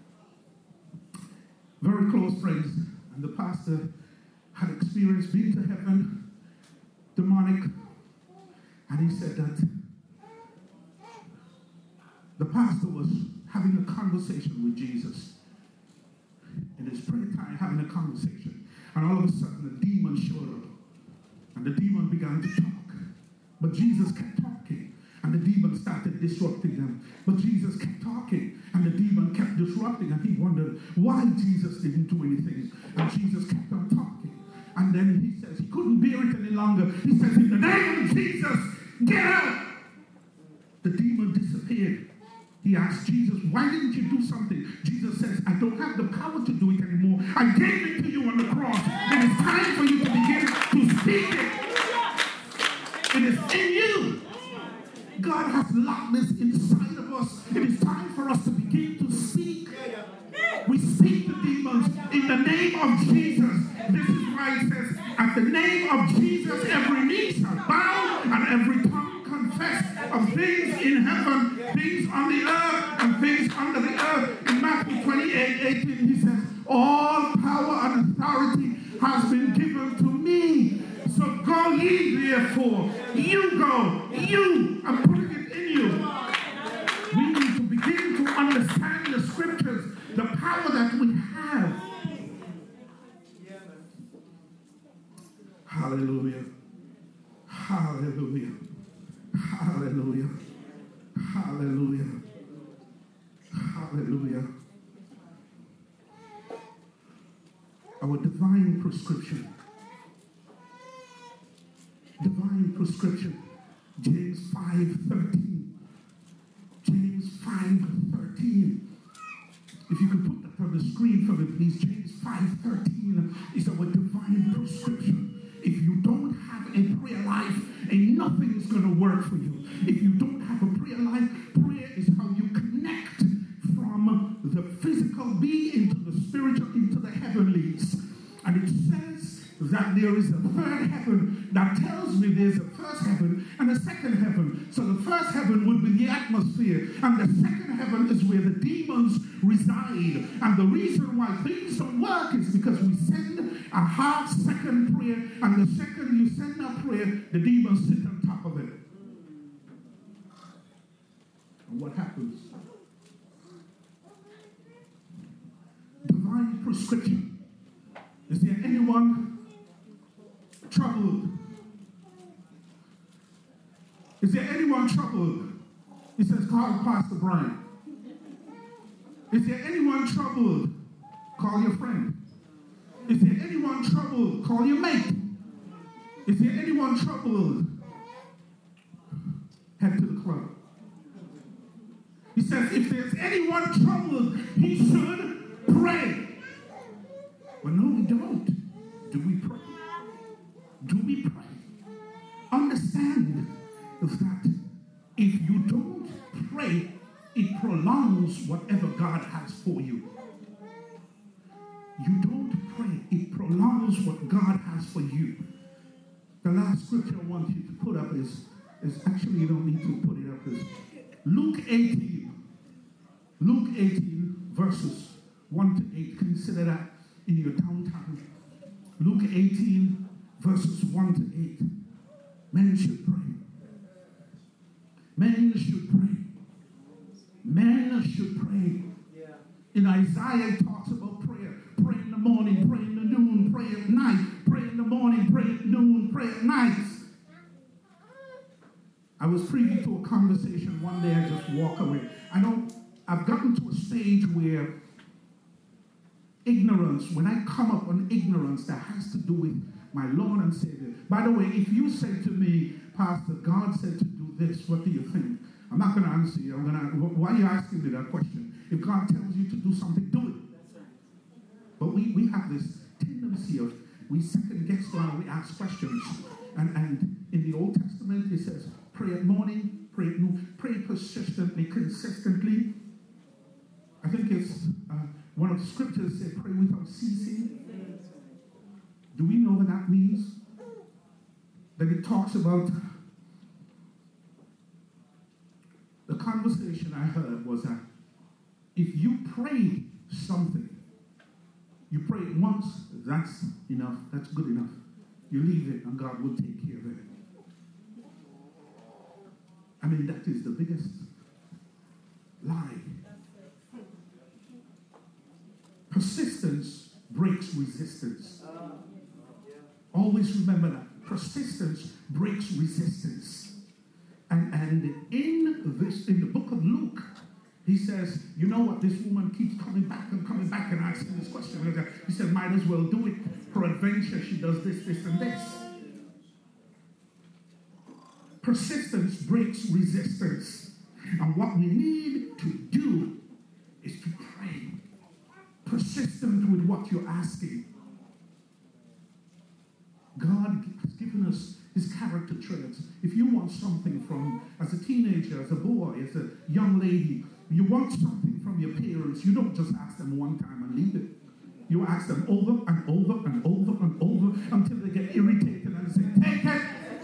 Very close friends, and the pastor had experienced being to heaven, demonic, and he said that the pastor was having a conversation with Jesus. In his prayer time, having a conversation. And all of a sudden, a demon showed up. And the demon began to talk. But Jesus kept talking. And the demon started disrupting them. But Jesus kept talking. And talking, and he wondered why Jesus didn't do anything. And Jesus kept on talking. And then he says he couldn't bear it any longer. He says, in the name of Jesus, get out! The demon disappeared. He asked Jesus, why didn't you do something? Jesus says, I don't have the power to do it anymore. I gave it to you on the cross. It is time for you to begin to speak it. It is in you. God has locked this inside of us. It is time for us to begin to speak. We speak to demons in the name of Jesus. This is why it says, at the name of Jesus, every knee shall bow and every tongue confess of things in heaven, things on the earth, and things under the earth. In Matthew twenty-eight eighteen, he says, all power and authority has been given to me. So go ye therefore. You go. You. I'm putting it in you. We need to begin to understand the scriptures, the power that we have. Hallelujah. Hallelujah. Hallelujah. Hallelujah. Hallelujah. Our divine prescription. Divine prescription. James five thirteen. James five thirteen. If you could put that on the screen for me, please. James five thirteen is our divine prescription. If you don't have a prayer life, ain't nothing is going to work for you. If you don't have a prayer life, prayer is how you connect from the physical being into the spiritual, into the heavenlies. And it says that there is a third heaven that tells me there's a first heaven and a second heaven. So the first heaven would be the atmosphere, and the second heaven is where the demons reside. And the reason why things don't work is because we send a half second prayer, and the second you send a prayer, the demons sit on top of it. And what happens? Divine prescription. Is there anyone troubled? Is there anyone troubled? He says, call Pastor Brian. Is there anyone troubled? Call your friend. Is there anyone troubled? Call your mate. Is there anyone troubled? Head to the club. He says, if there's anyone troubled, he should pray. But no, we don't. Do we pray? Do we pray? Understand that if you don't pray, it prolongs whatever God has for you. You don't pray, it prolongs what God has for you. The last scripture I want you to put up is, is actually you don't need to put it up, is Luke eighteen. Luke eighteen, verses one to eight. Consider that in your downtime. Luke eighteen, verses one to eight. Men should pray. Men should pray. Men should pray. In Isaiah, it talks about prayer. Pray in the morning, pray in the noon, pray at night. Pray in the morning, pray at noon, pray at night. I was privy to a conversation one day, I just walk away. I know I've gotten to a stage where ignorance, when I come up on ignorance, that has to do with my Lord and Savior. By the way, if you say to me, Pastor, God said to do this, what do you think? I'm not going to answer you. I'm going to, why are you asking me that question? If God tells you to do something, do it. But we, we have this tendency of, we second guess God, we ask questions. And, and in the Old Testament, it says, pray at morning, pray at noon, pray persistently, consistently. I think it's uh, one of the scriptures said, pray without ceasing. Do we know what that means? That it talks about, the conversation I heard was that if you pray something, you pray it once, that's enough, that's good enough. You leave it and God will take care of it. I mean, that is the biggest lie. Persistence breaks resistance. Always remember that. Persistence breaks resistance. And, and in this, in the book of Luke, He says, you know what, this woman keeps coming back and coming back and asking this question. He said, might as well do it. Peradventure, she does this, this, and this. Persistence breaks resistance. And what we need to do is to pray. Persistent with what you're asking. God has given us his character traits. If you want something from, as a teenager, as a boy, as a young lady, you want something from your parents, you don't just ask them one time and leave it. You ask them over and over and over and over until they get irritated and say, take it.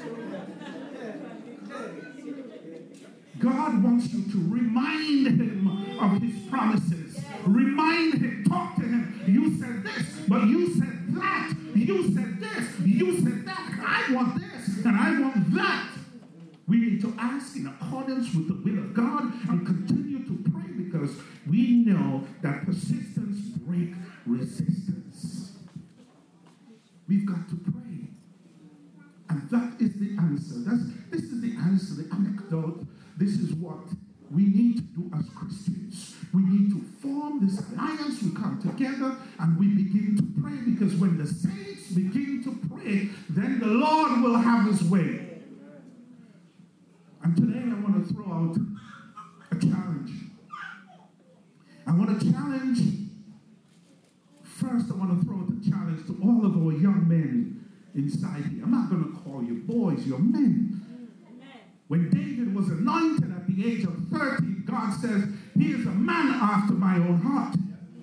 God wants you to remind him of his promises. Remind him, talk to him. You said this, but you said that. You said this, you said that. I want this, and I want that. We need to ask in accordance with the will of God and continue to pray because we know that persistence breaks resistance. We've got to pray. And that is the answer. That's, this is the answer, the anecdote. This is what we need to do as Christians. We need to form this alliance. We come together and we begin to pray because when the saints begin to pray, then the Lord will have his way. And today I want to throw out a challenge. I want to challenge, first I want to throw out a challenge to all of our young men inside here. I'm not going to call you boys, you're men. When David was anointed at the age of thirty, God says, he is a man after my own heart.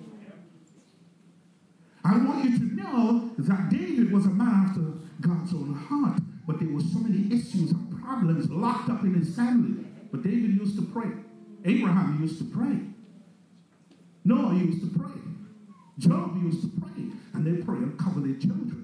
I want you to know that David was a man after God's own heart, but there were so many issues and problems locked up in his family. But David used to pray. Abraham used to pray. Noah used to pray. Job used to pray. And they pray and cover their children.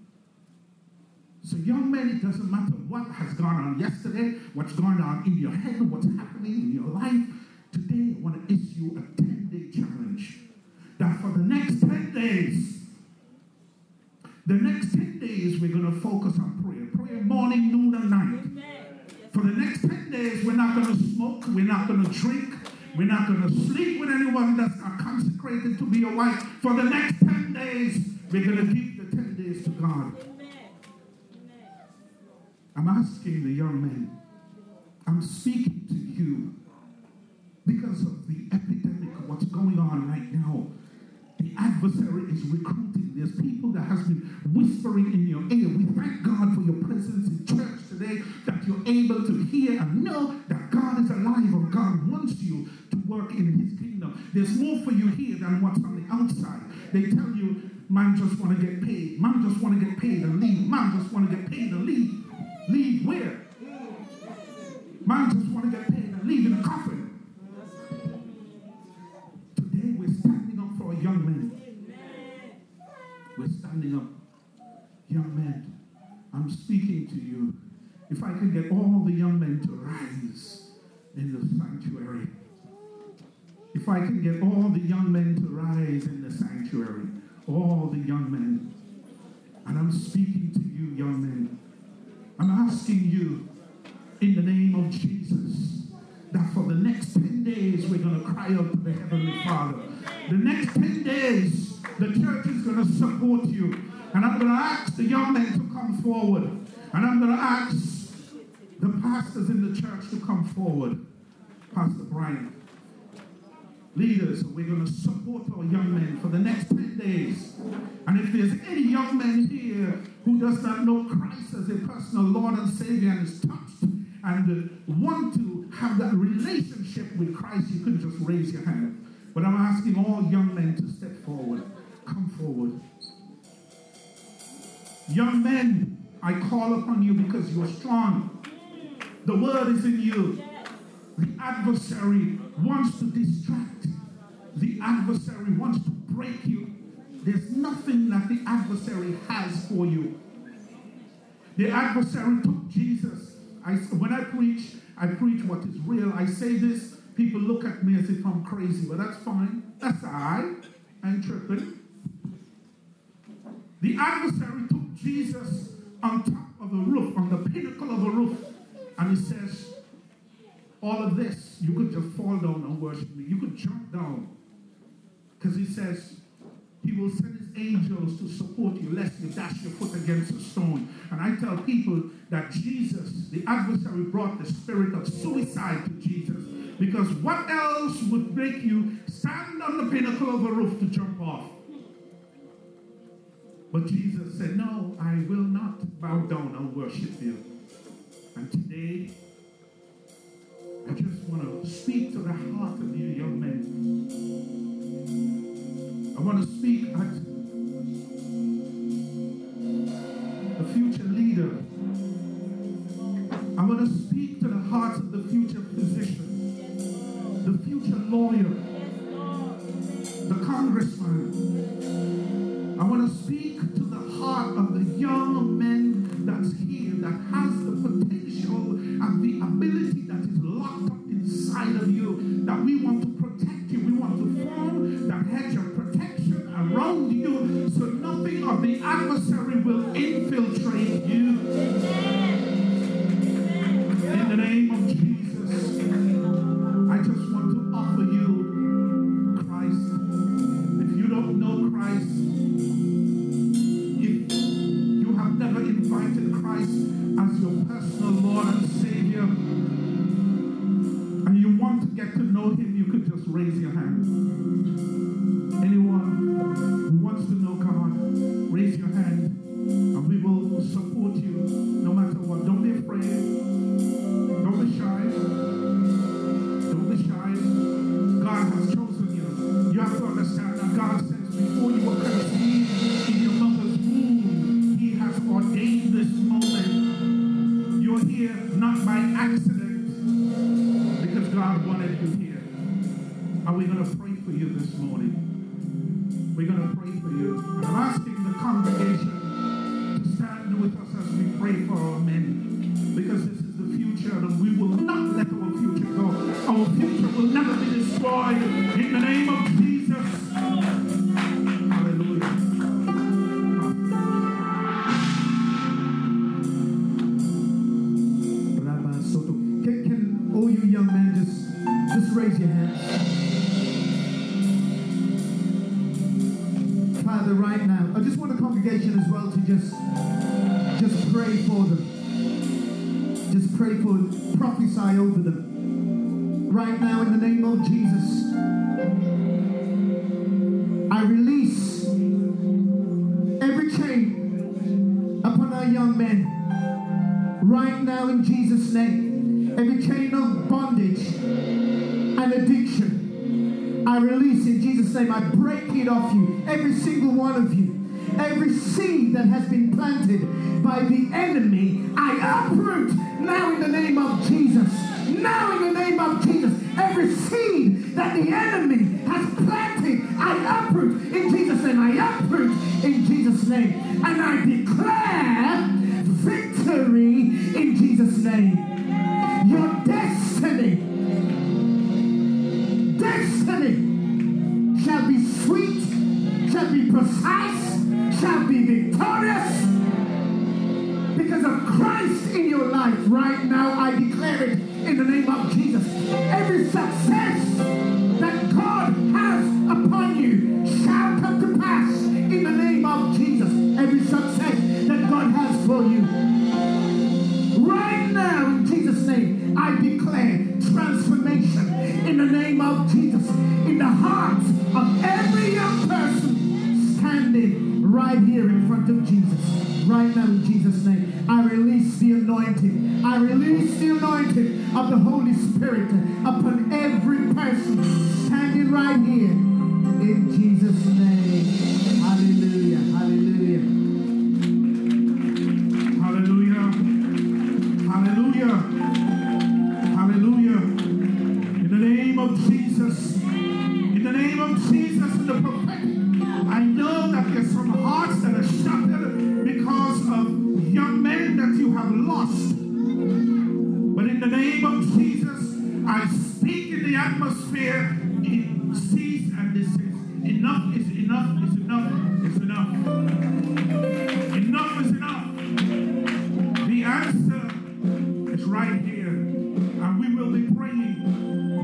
So young men, it doesn't matter what has gone on yesterday, what's going on in your head, what's happening in your life. Today, I want to issue a ten-day challenge. That for the next ten days, the next ten days, we're going to focus on prayer. Prayer morning, noon, and night. Amen. For the next ten days, we're not going to smoke, we're not going to drink, we're not going to sleep with anyone that's not consecrated to be your wife. For the next ten days, we're going to give the ten days to God. I'm asking the young men, I'm speaking to you because of the epidemic of what's going on right now. The adversary is recruiting. There's people that has been whispering in your ear. We thank God for your presence in church today, that you're able to hear and know that God is alive and God wants you to work in his kingdom. There's more for you here than what's on the outside. They tell you, man just want to get paid. Man just want to get paid and leave. Man just want to get paid and leave. Leave where? Man just want to get paid and leave in a coffin. Today we're standing up for our young men. We're standing up. Young men, I'm speaking to you. If I can get all the young men to rise in the sanctuary. If I can get all the young men to rise in the sanctuary. All the young men. And I'm speaking to you, young men. I'm asking you, in the name of Jesus, that for the next ten days, we're going to cry out to the Heavenly Father. The next ten days, the church is going to support you. And I'm going to ask the young men to come forward. And I'm going to ask the pastors in the church to come forward. Pastor Brian. Leaders, we're going to support our young men for the next ten days. And if there's any young men here who does not know Christ as a personal Lord and Savior and is touched and uh, want to have that relationship with Christ, you can just raise your hand. But I'm asking all young men to step forward. Come forward. Young men, I call upon you because you're strong. The word is in you. The adversary wants to distract. The adversary wants to break you. There's nothing that the adversary has for you. The adversary took Jesus. I, when I preach, I preach what is real. I say this, people look at me as if I'm crazy, but that's fine. That's all right. I ain't tripping. The adversary took Jesus on top of a roof, on the pinnacle of a roof, and he says, all of this you could just fall down and worship me. You could jump down. Because he says, he will send his angels to support you, lest you dash your foot against a stone. And I tell people that Jesus, the adversary, brought the spirit of suicide to Jesus. Because what else would make you stand on the pinnacle of a roof to jump off? But Jesus said, no, I will not bow down and worship you. And today, I just want to speak to the heart of you young men. I want to speak at the future leader. I want to speak to the hearts of the future physician, the future lawyer, the congressman. I want to speak to the heart of the young man that's here, that has the potential and the ability that is locked up inside of you, that we want to protect you. We want to form that hedge of protection around you so nothing of the adversary will infiltrate you. In the name of Jesus, I just want to offer you Christ. If you don't know Christ, if you have never invited Christ as your personal Lord and Savior, and you want to get to know him, you could just raise your hand. Anyone who wants to know God, raise your hand, and we will support you no matter what. Don't be afraid. Don't be shy. Don't be shy. God has chosen you. You have to understand that God says before you were conceived in your mother's womb, he has ordained this moment. You're here not by accident, because God wanted you here. Are we going to pray for you this morning? We're going to pray for you. And I'm asking the congregation to stand with us as we pray for our men, because this is the future and we will not let our future go. Our future will never be destroyed. In the name of Jesus. Hallelujah. Rabba Soto. Can, can all you young men just, just raise your hands? Father, right now, I just want the congregation as well to just, just pray for them. Just pray for them. Prophesy over them. Right now, in the name of Jesus, I release every chain upon our young men. Right now, in Jesus' name, every chain of bondage and addiction, I release in Jesus' name. I break it off you, every single one of you. Every seed that has been planted by the enemy, I uproot now in the name of Jesus. Now in the name of Jesus. Every seed that the enemy has planted, I uproot in Jesus' name. I uproot in Jesus' name. And I declare victory in Jesus' name. Your destiny, destiny shall be sweet, shall be precise, shall be victorious because of Christ in your life. Right now, I declare it in the name of Jesus. Every success that God has upon you shall come to pass in the name of Jesus. Every success that God has for you. Right now, in Jesus' name, I declare transformation in the name of Jesus in the hearts of every young person standing right here in front of Jesus. Right now in Jesus' name, I release the anointing. I release the anointing of the Holy Spirit upon every person standing right here in Jesus' name. Hallelujah. Hallelujah. Hallelujah. Hallelujah. Hallelujah. In the name of Jesus. In the name of Jesus and the prophetic. I know that there's some hearts that are shattered because of young men that you have lost. But in the name of Jesus, I speak in the atmosphere, it cease and desist. Enough is enough is enough is enough. Enough is enough. The answer is right here. And we will be praying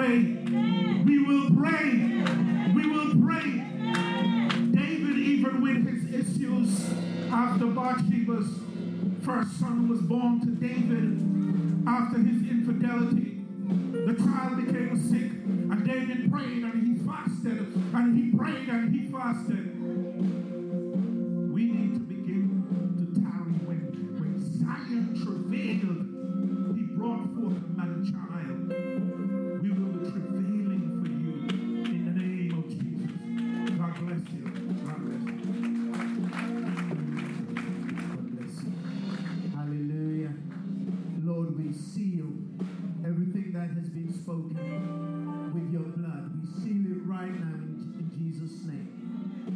pray. We will pray. We will pray. David, even with his issues after Bathsheba's first son was born to David, after his infidelity, the child became sick, and David prayed and he fasted, and he prayed and he fasted. We need to begin to tarry when, when Zion travailed, he brought forth a man child. We will be travailing for you in the name of Jesus. God bless you. God bless you. God bless you. Hallelujah. Lord, we seal everything that has been spoken with your blood. We seal it right now in, in Jesus' name.